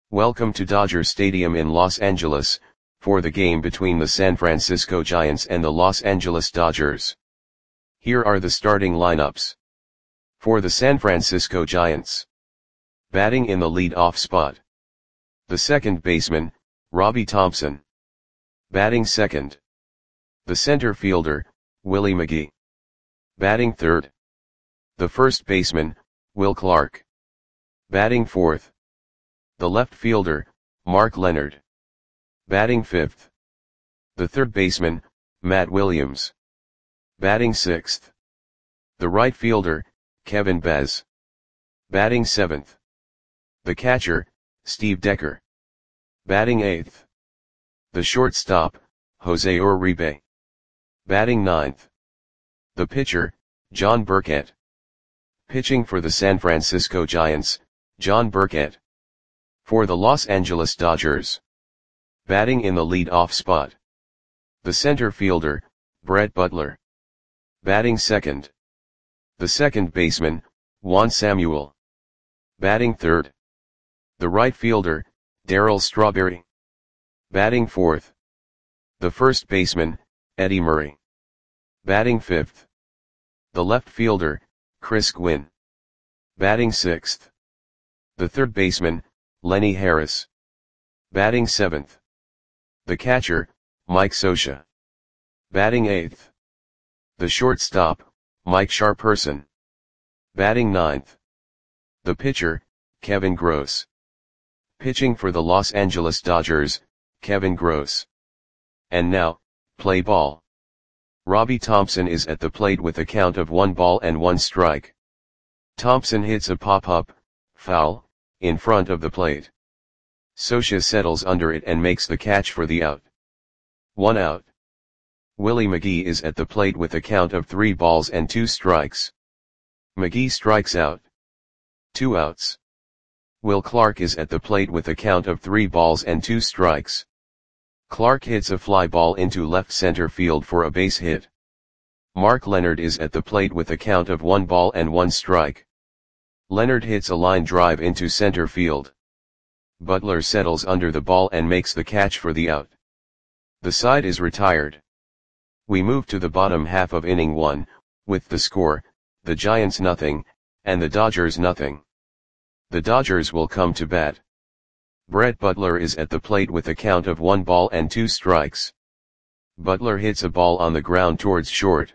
Welcome to Dodger Stadium in Los Angeles, for the game between the San Francisco Giants and the Los Angeles Dodgers. Here are the starting lineups. For the San Francisco Giants. Batting in the lead-off spot. The second baseman, Robbie Thompson. Batting second. The center fielder, Willie McGee. Batting third. The first baseman, Will Clark. Batting fourth. The left fielder, Mark Leonard. Batting fifth. The third baseman, Matt Williams. Batting sixth. The right fielder, Kevin Bez. Batting seventh. The catcher, Steve Decker. Batting eighth. The shortstop, Jose Uribe. Batting ninth. The pitcher, John Burkett. Pitching for the San Francisco Giants, John Burkett. For the Los Angeles Dodgers. Batting in the lead-off spot. The center fielder, Brett Butler. Batting second. The second baseman, Juan Samuel. Batting third. The right fielder, Darryl Strawberry. Batting fourth. The first baseman, Eddie Murray. Batting fifth. The left fielder, Chris Gwynn. Batting sixth. The third baseman, Lenny Harris. Batting seventh. The catcher, Mike Scioscia. Batting eighth. The shortstop, Mike Sharperson. Batting ninth. The pitcher, Kevin Gross. Pitching for the Los Angeles Dodgers, Kevin Gross. And now, play ball. Robbie Thompson is at the plate with a count of 1 strike. Thompson hits a pop-up, foul, in front of the plate. Scioscia settles under it and makes the catch for the out. 1 out. Willie McGee is at the plate with a count of 3 strikes. McGee strikes out. 2 outs. Will Clark is at the plate with a count of 3 strikes. Clark hits a fly ball into left center field for a base hit. Mark Leonard is at the plate with a count of 1 strike. Leonard hits a line drive into center field. Butler settles under the ball and makes the catch for the out. The side is retired. We move to the bottom half of inning 1, with the score, the Giants nothing, and the Dodgers nothing. The Dodgers will come to bat. Brett Butler is at the plate with a count of 1 strikes. Butler hits a ball on the ground towards short.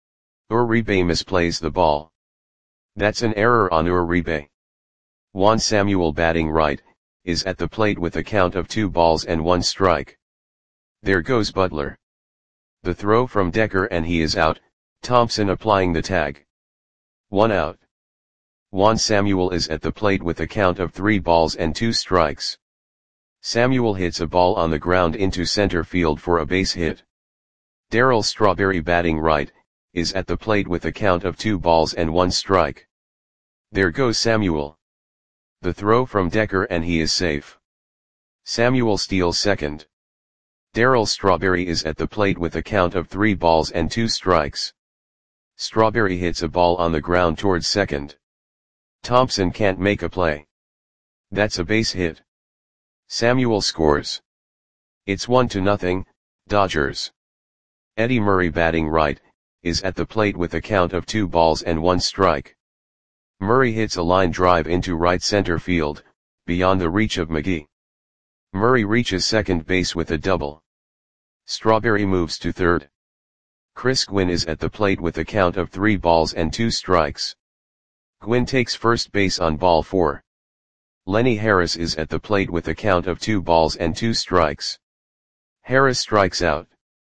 Uribe misplays the ball. That's an error on Uribe. Juan Samuel batting right, is at the plate with a count of 2 strike. There goes Butler. The throw from Decker and he is out, Thompson applying the tag. 1 out. Juan Samuel is at the plate with a count of 3 strikes. Samuel hits a ball on the ground into center field for a base hit. Darryl Strawberry batting right, is at the plate with a count of 2 strike. There goes Samuel. The throw from Decker and he is safe. Samuel steals second. Darryl Strawberry is at the plate with a count of 3 strikes. Strawberry hits a ball on the ground towards second. Thompson can't make a play. That's a base hit. Samuel scores. It's 1-0, Dodgers. Eddie Murray batting right, is at the plate with a count of 2 strike. Murray hits a line drive into right center field, beyond the reach of McGee. Murray reaches second base with a double. Strawberry moves to third. Chris Gwynn is at the plate with a count of 3 strikes. Gwynn takes first base on ball 4. Lenny Harris is at the plate with a count of 2 strikes. Harris strikes out.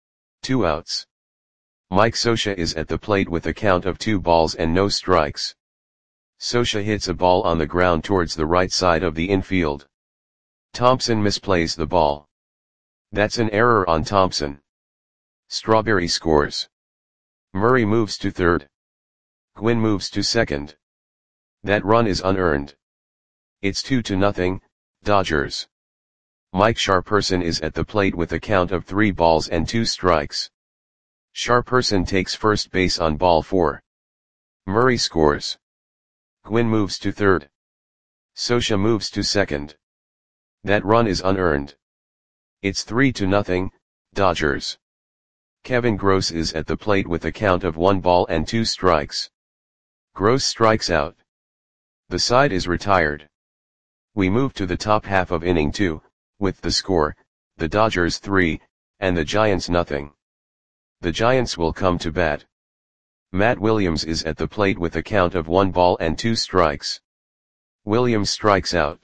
2 outs. Mike Scioscia is at the plate with a count of 2 strikes. Scioscia hits a ball on the ground towards the right side of the infield. Thompson misplays the ball. That's an error on Thompson. Strawberry scores. Murray moves to third. Gwynn moves to second. That run is unearned. It's 2-0, Dodgers. Mike Sharperson is at the plate with a count of 3 strikes. Sharperson takes first base on ball 4. Murray scores. Gwynn moves to third. Scioscia moves to second. That run is unearned. It's 3-0, Dodgers. Kevin Gross is at the plate with a count of 1 ball and 2 strikes. Gross strikes out. The side is retired. We move to the top half of inning 2, with the score, the Dodgers 3, and the Giants nothing. The Giants will come to bat. Matt Williams is at the plate with a count of 1 ball and 2 strikes. Williams strikes out.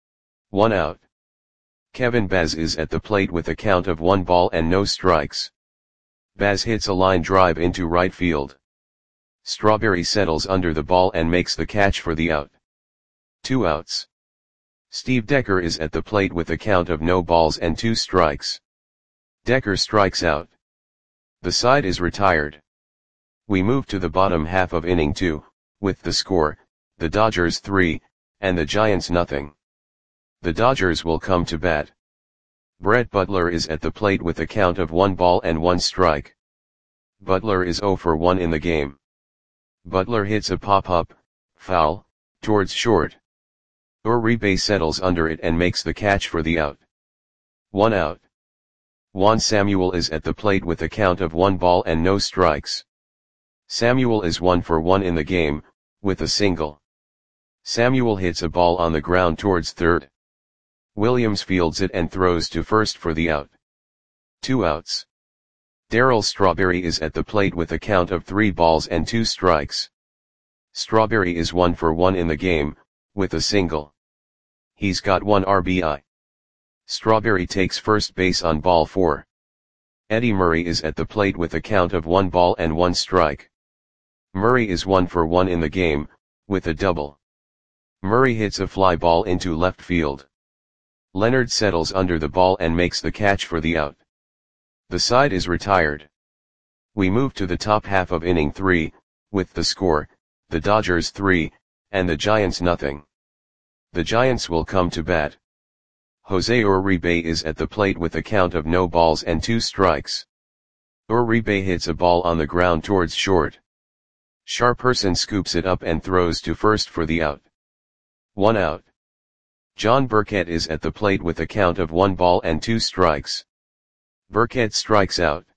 1 out. Kevin Baz is at the plate with a count of 1 ball and no strikes. Baz hits a line drive into right field. Strawberry settles under the ball and makes the catch for the out. 2 outs. Steve Decker is at the plate with a count of no balls and 2 strikes. Decker strikes out. The side is retired. We move to the bottom half of inning 2, with the score, the Dodgers 3, and the Giants nothing. The Dodgers will come to bat. Brett Butler is at the plate with a count of 1 ball and 1 strike. Butler is 0 for 1 in the game. Butler hits a pop-up, foul, towards short. Uribe settles under it and makes the catch for the out. 1 out. Juan Samuel is at the plate with a count of 1 ball and no strikes. Samuel is 1 for 1 in the game, with a single. Samuel hits a ball on the ground towards third. Williams fields it and throws to first for the out. 2 outs. Darryl Strawberry is at the plate with a count of 3 balls and 2 strikes. Strawberry is 1 for 1 in the game, with a single. He's got 1 RBI. Strawberry takes first base on ball 4. Eddie Murray is at the plate with a count of 1 ball and 1 strike. Murray is 1 for 1 in the game, with a double. Murray hits a fly ball into left field. Leonard settles under the ball and makes the catch for the out. The side is retired. We move to the top half of inning 3, with the score, the Dodgers 3, and the Giants nothing. The Giants will come to bat. Jose Uribe is at the plate with a count of no balls and 2 strikes. Uribe hits a ball on the ground towards short. Sharperson scoops it up and throws to first for the out. 1 out. John Burkett is at the plate with a count of 1 ball and 2 strikes. Burkett strikes out.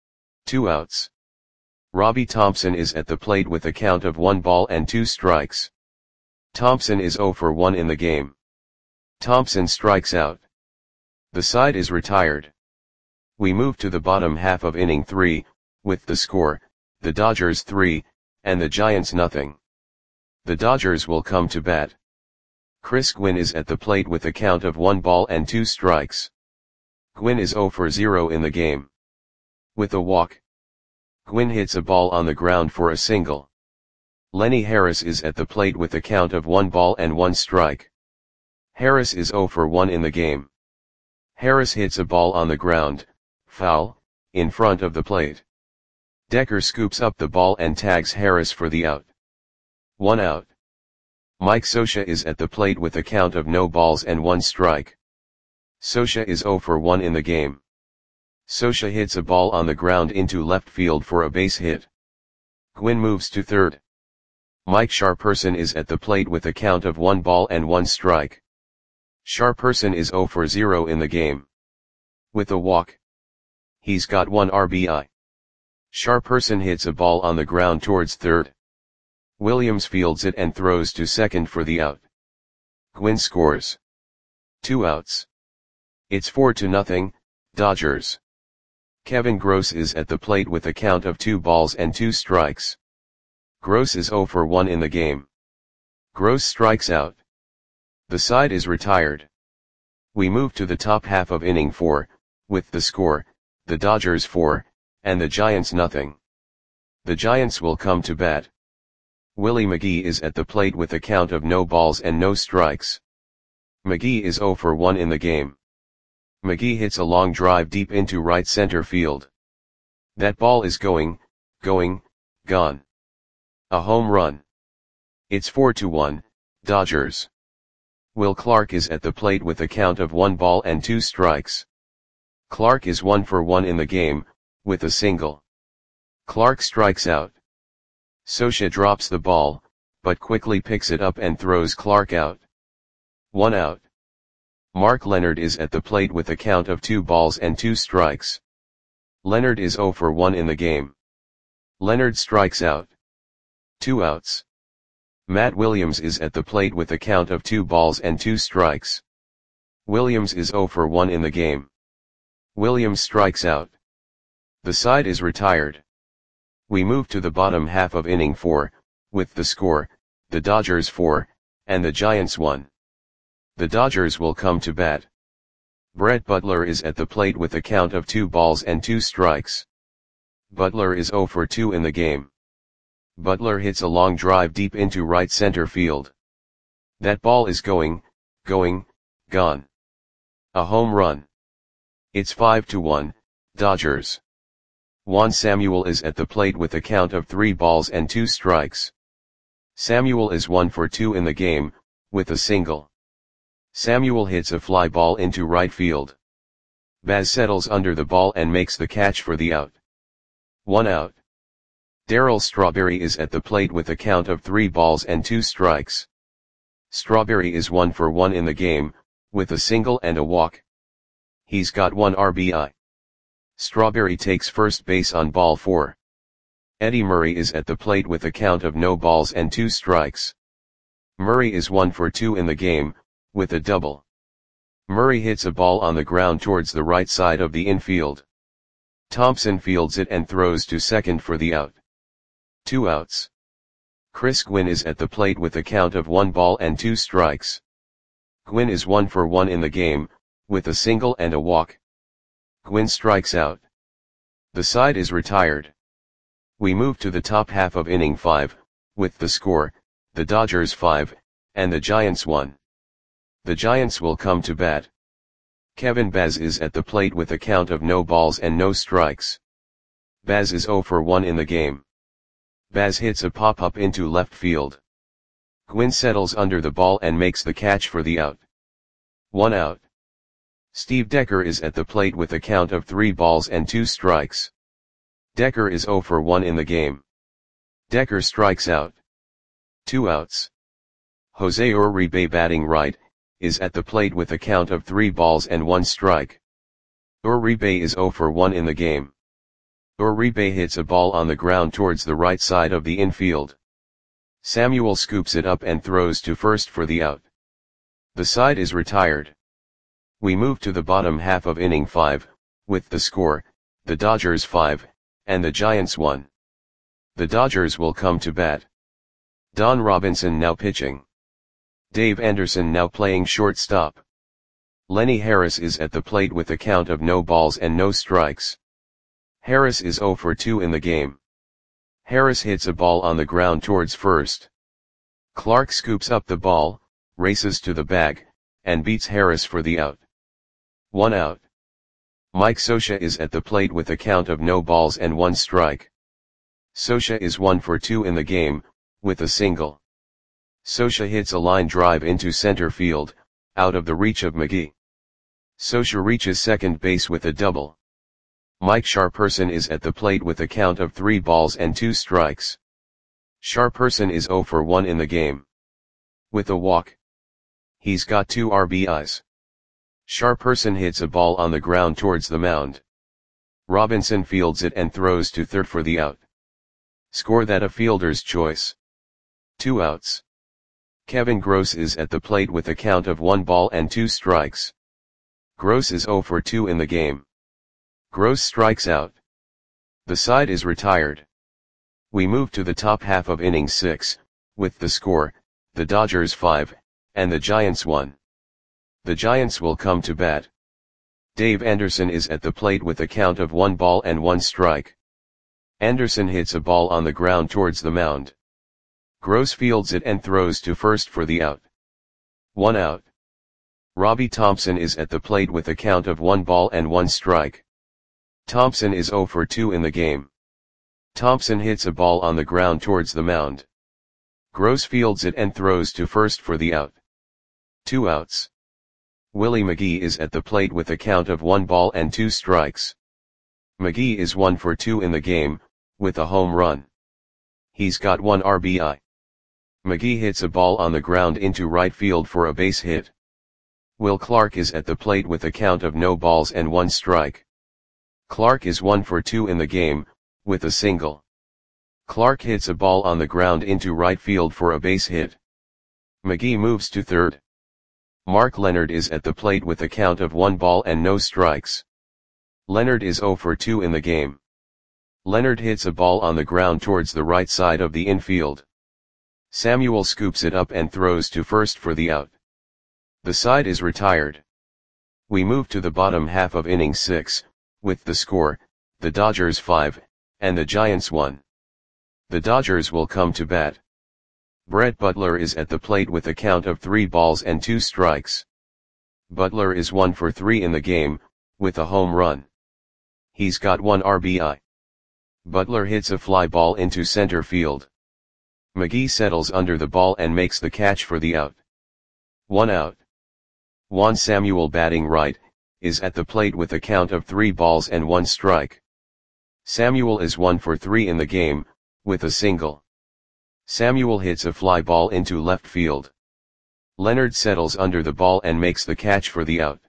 2 outs. Robbie Thompson is at the plate with a count of 1 ball and 2 strikes. Thompson is 0 for 1 in the game. Thompson strikes out. The side is retired. We move to the bottom half of inning 3, with the score, the Dodgers 3, and the Giants nothing. The Dodgers will come to bat. Chris Gwynn is at the plate with a count of 1 ball and 2 strikes. Gwynn is 0 for 0 in the game. With a walk. Gwynn hits a ball on the ground for a single. Lenny Harris is at the plate with a count of 1 ball and 1 strike. Harris is 0 for 1 in the game. Harris hits a ball on the ground, foul, in front of the plate. Decker scoops up the ball and tags Harris for the out. 1 out. Mike Scioscia is at the plate with a count of no balls and 1 strike. Scioscia is 0 for 1 in the game. Scioscia hits a ball on the ground into left field for a base hit. Gwynn moves to third. Mike Sharperson is at the plate with a count of 1 ball and 1 strike. Sharperson is 0 for 0 in the game. With a walk. He's got 1 RBI. Sharperson hits a ball on the ground towards third. Williams fields it and throws to second for the out. Gwynn scores. 2 outs. It's 4-0, Dodgers. Kevin Gross is at the plate with a count of 2 balls and 2 strikes. Gross is 0 for 1 in the game. Gross strikes out. The side is retired. We move to the top half of inning 4, with the score, the Dodgers 4, and the Giants nothing. The Giants will come to bat. Willie McGee is at the plate with a count of no balls and no strikes. McGee is 0 for 1 in the game. McGee hits a long drive deep into right center field. That ball is gone. A home run. It's 4-1, Dodgers. Will Clark is at the plate with a count of 1 ball and 2 strikes. Clark is 1 for 1 in the game, with a single. Clark strikes out. Scioscia drops the ball, but quickly picks it up and throws Clark out. 1 out. Mark Leonard is at the plate with a count of 2 balls and 2 strikes. Leonard is 0 for 1 in the game. Leonard strikes out. 2 outs. Matt Williams is at the plate with a count of 2 balls and 2 strikes. Williams is 0 for 1 in the game. Williams strikes out. The side is retired. We move to the bottom half of inning 4, with the score, the Dodgers 4, and the Giants 1. The Dodgers will come to bat. Brett Butler is at the plate with a count of 2 balls and 2 strikes. Butler is 0 for 2 in the game. Butler hits a long drive deep into right center field. That ball is gone. A home run. It's 5-1, Dodgers. Juan Samuel is at the plate with a count of 3 balls and 2 strikes. Samuel is 1 for 2 in the game, with a single. Samuel hits a fly ball into right field. Baz settles under the ball and makes the catch for the out. 1 out. Darryl Strawberry is at the plate with a count of 3 balls and 2 strikes. Strawberry is 1 for 1 in the game, with a single and a walk. He's got 1 RBI. Strawberry takes first base on ball 4. Eddie Murray is at the plate with a count of no balls and 2 strikes. Murray is 1 for 2 in the game, with a double. Murray hits a ball on the ground towards the right side of the infield. Thompson fields it and throws to second for the out. 2 outs. Chris Gwynn is at the plate with a count of 1 ball and 2 strikes. Gwynn is 1 for 1 in the game, with a single and a walk. Gwynn strikes out. The side is retired. We move to the top half of inning 5, with the score, the Dodgers 5, and the Giants 1. The Giants will come to bat. Kevin Baz is at the plate with a count of no balls and no strikes. Baz is 0 for 1 in the game. Baz hits a pop-up into left field. Gwynn settles under the ball and makes the catch for the out. 1 out. Steve Decker is at the plate with a count of 3 balls and 2 strikes. Decker is 0 for 1 in the game. Decker strikes out. 2 outs. Jose Uribe, batting right, is at the plate with a count of 3 balls and 1 strike. Uribe is 0 for 1 in the game. Uribe hits a ball on the ground towards the right side of the infield. Samuel scoops it up and throws to first for the out. The side is retired. We move to the bottom half of inning 5, with the score, the Dodgers 5, and the Giants 1. The Dodgers will come to bat. Don Robinson now pitching. Dave Anderson now playing shortstop. Lenny Harris is at the plate with a count of no balls and no strikes. Harris is 0 for 2 in the game. Harris hits a ball on the ground towards first. Clark scoops up the ball, races to the bag, and beats Harris for the out. 1 out. Mike Scioscia is at the plate with a count of no balls and 1 strike. Scioscia is 1 for 2 in the game, with a single. Scioscia hits a line drive into center field, out of the reach of McGee. Scioscia reaches second base with a double. Mike Sharperson is at the plate with a count of 3 balls and 2 strikes. Sharperson is 0 for 1 in the game. With a walk. He's got 2 RBIs. Sharperson hits a ball on the ground towards the mound. Robinson fields it and throws to third for the out. Score that a fielder's choice. 2 outs. Kevin Gross is at the plate with a count of 1 ball and 2 strikes. Gross is 0 for 2 in the game. Gross strikes out. The side is retired. We move to the top half of inning 6, with the score, the Dodgers 5, and the Giants 1. The Giants will come to bat. Dave Anderson is at the plate with a count of 1 ball and 1 strike. Anderson hits a ball on the ground towards the mound. Gross fields it and throws to first for the out. 1 out. Robbie Thompson is at the plate with a count of 1 ball and 1 strike. Thompson is 0 for 2 in the game. Thompson hits a ball on the ground towards the mound. Gross fields it and throws to first for the out. 2 outs. Willie McGee is at the plate with a count of 1 ball and 2 strikes. McGee is 1 for 2 in the game, with a home run. He's got 1 RBI. McGee hits a ball on the ground into right field for a base hit. Will Clark is at the plate with a count of no balls and 1 strike. Clark is 1 for 2 in the game, with a single. Clark hits a ball on the ground into right field for a base hit. McGee moves to third. Mark Leonard is at the plate with a count of 1 ball and no strikes. Leonard is 0 for 2 in the game. Leonard hits a ball on the ground towards the right side of the infield. Samuel scoops it up and throws to first for the out. The side is retired. We move to the bottom half of inning 6, with the score, the Dodgers 5, and the Giants 1. The Dodgers will come to bat. Brett Butler is at the plate with a count of 3 balls and 2 strikes. Butler is 1 for 3 in the game, with a home run. He's got 1 RBI. Butler hits a fly ball into center field. McGee settles under the ball and makes the catch for the out. 1 out. Juan Samuel, batting right, is at the plate with a count of 3 balls and 1 strike. Samuel is 1 for 3 in the game, with a single. Samuel hits a fly ball into left field. Leonard settles under the ball and makes the catch for the out.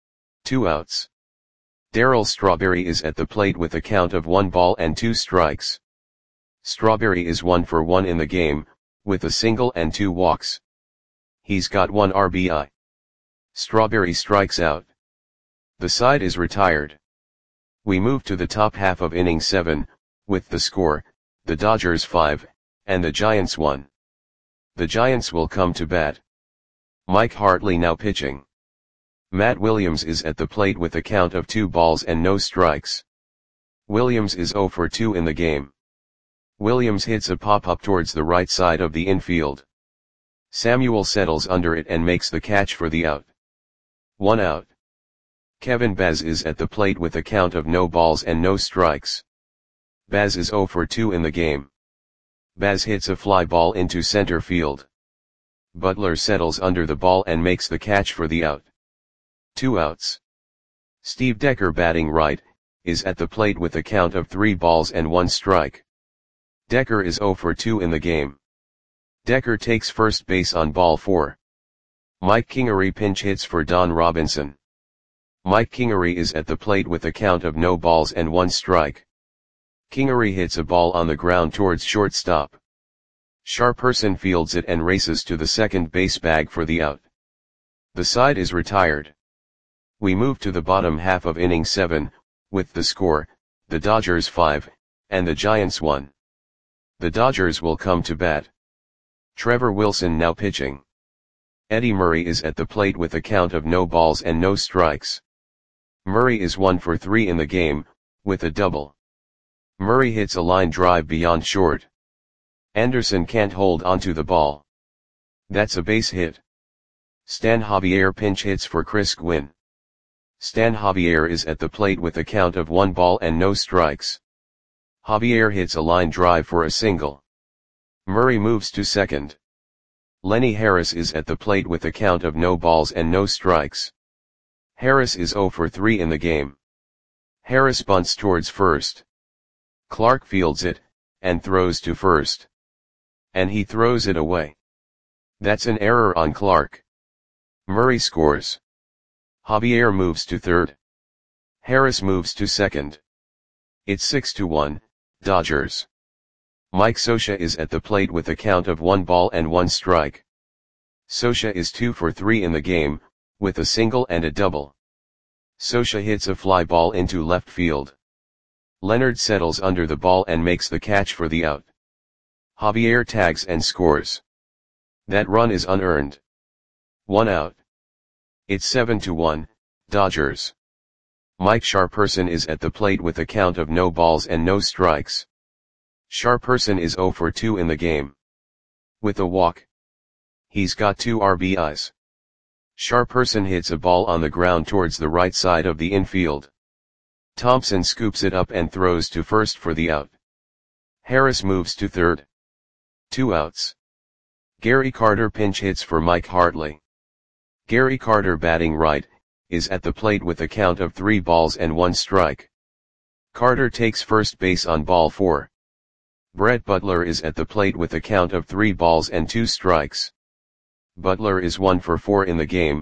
2 outs. Darryl Strawberry is at the plate with a count of 1 ball and 2 strikes. Strawberry is 1 for 1 in the game, with a single and 2 walks. He's got 1 RBI. Strawberry strikes out. The side is retired. We move to the top half of inning 7, with the score, the Dodgers 5, and the Giants 1. The Giants will come to bat. Mike Hartley now pitching. Matt Williams is at the plate with a count of 2 balls and no strikes. Williams is 0 for 2 in the game. Williams hits a pop-up towards the right side of the infield. Samuel settles under it and makes the catch for the out. 1 out. Kevin Baz is at the plate with a count of no balls and no strikes. Baz is 0 for 2 in the game. Baz hits a fly ball into center field. Butler settles under the ball and makes the catch for the out. 2 outs. Steve Decker, batting right, is at the plate with a count of 3 balls and 1 strike. Decker is 0 for 2 in the game. Decker takes first base on ball 4. Mike Kingery pinch hits for Don Robinson. Mike Kingery is at the plate with a count of no balls and 1 strike. Kingery hits a ball on the ground towards shortstop. Sharperson fields it and races to the second base bag for the out. The side is retired. We move to the bottom half of inning 7, with the score, the Dodgers 5, and the Giants 1. The Dodgers will come to bat. Trevor Wilson now pitching. Eddie Murray is at the plate with a count of no balls and no strikes. Murray is 1 for 3 in the game, with a double. Murray hits a line drive beyond short. Anderson can't hold onto the ball. That's a base hit. Stan Javier pinch hits for Chris Gwynn. Stan Javier is at the plate with a count of 1 ball and no strikes. Javier hits a line drive for a single. Murray moves to second. Lenny Harris is at the plate with a count of no balls and no strikes. Harris is 0 for 3 in the game. Harris bunts towards first. Clark fields it, and throws to first. And he throws it away. That's an error on Clark. Murray scores. Javier moves to third. Harris moves to second. It's 6-1, Dodgers. Mike Scioscia is at the plate with a count of 1 ball and 1 strike. Scioscia is 2 for 3 in the game, with a single and a double. Scioscia hits a fly ball into left field. Leonard settles under the ball and makes the catch for the out. Javier tags and scores. That run is unearned. 1 out. It's 7-1, Dodgers. Mike Sharperson is at the plate with a count of no balls and no strikes. Sharperson is 0 for 2 in the game. With a walk. He's got 2 RBIs. Sharperson hits a ball on the ground towards the right side of the infield. Thompson scoops it up and throws to first for the out. Harris moves to third. 2 outs. Gary Carter pinch hits for Mike Hartley. Gary Carter, batting right, is at the plate with a count of 3 balls and 1 strike. Carter takes first base on ball 4. Brett Butler is at the plate with a count of 3 balls and 2 strikes. Butler is 1 for 4 in the game,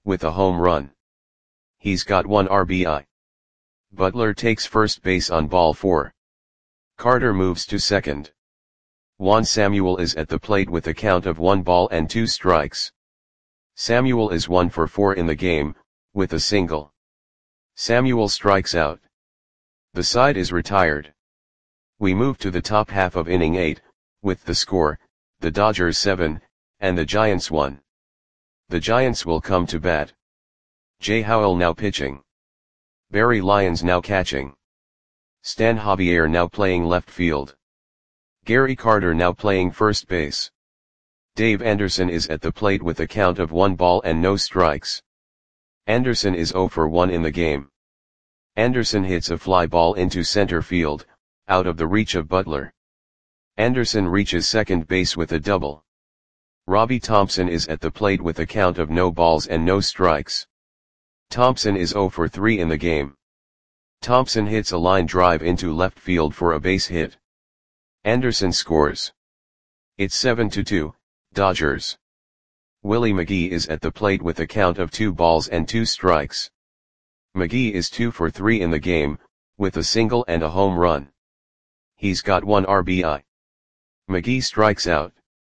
with a home run. He's got 1 RBI. Butler takes first base on ball 4. Carter moves to second. Juan Samuel is at the plate with a count of 1 ball and 2 strikes. Samuel is 1 for 4 in the game, with a single. Samuel strikes out. The side is retired. We move to the top half of inning 8, with the score, the Dodgers 7, and the Giants 1. The Giants will come to bat. Jay Howell now pitching. Barry Lyons now catching. Stan Javier now playing left field. Gary Carter now playing first base. Dave Anderson is at the plate with a count of 1 ball and no strikes. Anderson is 0 for 1 in the game. Anderson hits a fly ball into center field, out of the reach of Butler. Anderson reaches second base with a double. Robbie Thompson is at the plate with a count of no balls and no strikes. Thompson is 0 for 3 in the game. Thompson hits a line drive into left field for a base hit. Anderson scores. It's 7-2, Dodgers. Willie McGee is at the plate with a count of 2 balls and 2 strikes. McGee is 2 for 3 in the game, with a single and a home run. He's got 1 RBI. McGee strikes out.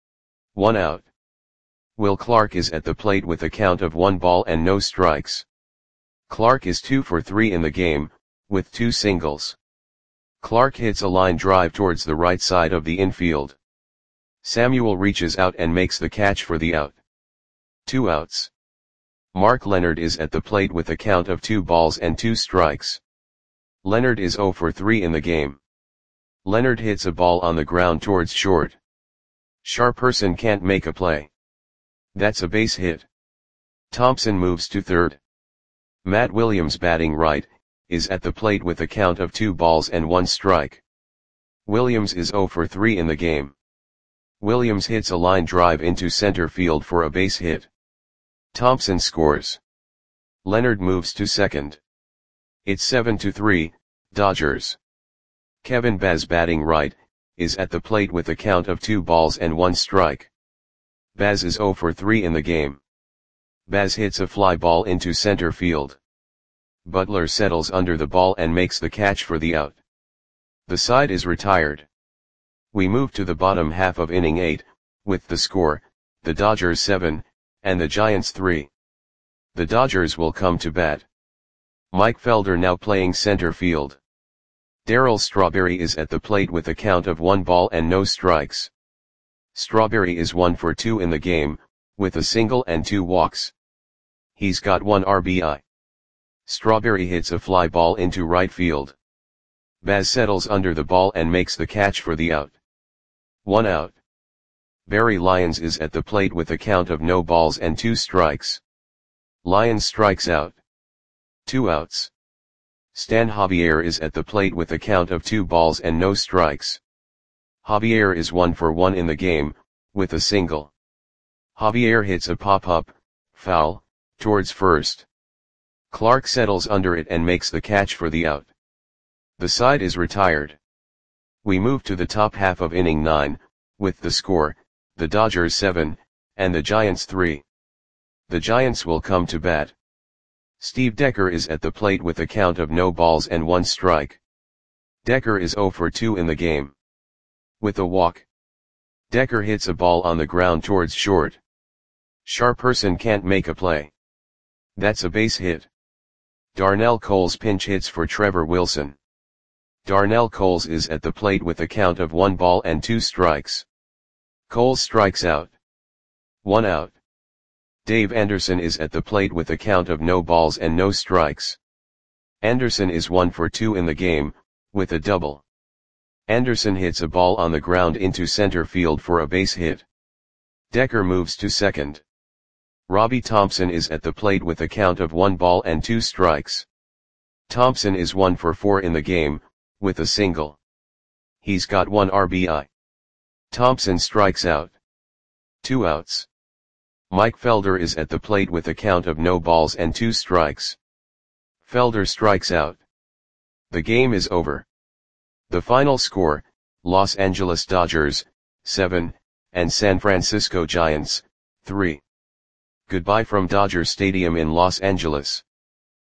1 out. Will Clark is at the plate with a count of 1 ball and no strikes. Clark is 2 for 3 in the game, with 2 singles. Clark hits a line drive towards the right side of the infield. Samuel reaches out and makes the catch for the out. 2 outs. Mark Leonard is at the plate with a count of 2 balls and 2 strikes. Leonard is 0 for 3 in the game. Leonard hits a ball on the ground towards short. Sharperson can't make a play. That's a base hit. Thompson moves to third. Matt Williams, batting right, is at the plate with a count of 2 balls and 1 strike. Williams is 0 for 3 in the game. Williams hits a line drive into center field for a base hit. Thompson scores. Leonard moves to second. It's 7-3, Dodgers. Kevin Baz, batting right, is at the plate with a count of 2 balls and 1 strike. Baz is 0 for 3 in the game. Baz hits a fly ball into center field. Butler settles under the ball and makes the catch for the out. The side is retired. We move to the bottom half of inning 8, with the score, the Dodgers 7, and the Giants 3. The Dodgers will come to bat. Mike Felder now playing center field. Darryl Strawberry is at the plate with a count of 1 ball and no strikes. Strawberry is 1 for 2 in the game, with a single and 2 walks. He's got 1 RBI. Strawberry hits a fly ball into right field. Baz settles under the ball and makes the catch for the out. 1 out. Barry Lyons is at the plate with a count of no balls and 2 strikes. Lyons strikes out. 2 outs. Stan Javier is at the plate with a count of 2 balls and no strikes. Javier is 1 for 1 in the game, with a single. Javier hits a pop-up, foul, towards first. Clark settles under it and makes the catch for the out. The side is retired. We move to the top half of inning 9, with the score, the Dodgers 7, and the Giants 3. The Giants will come to bat. Steve Decker is at the plate with a count of no balls and 1 strike. Decker is 0 for 2 in the game. With a walk. Decker hits a ball on the ground towards short. Sharperson can't make a play. That's a base hit. Darnell Coles pinch hits for Trevor Wilson. Darnell Coles is at the plate with a count of 1 ball and 2 strikes. Coles strikes out. 1 out. Dave Anderson is at the plate with a count of no balls and no strikes. Anderson is 1 for 2 in the game, with a double. Anderson hits a ball on the ground into center field for a base hit. Decker moves to second. Robbie Thompson is at the plate with a count of 1 ball and 2 strikes. Thompson is 1 for 4 in the game, with a single. He's got 1 RBI. Thompson strikes out. 2 outs. Mike Felder is at the plate with a count of no balls and 2 strikes. Felder strikes out. The game is over. The final score, Los Angeles Dodgers, 7, and San Francisco Giants, 3. Goodbye from Dodger Stadium in Los Angeles.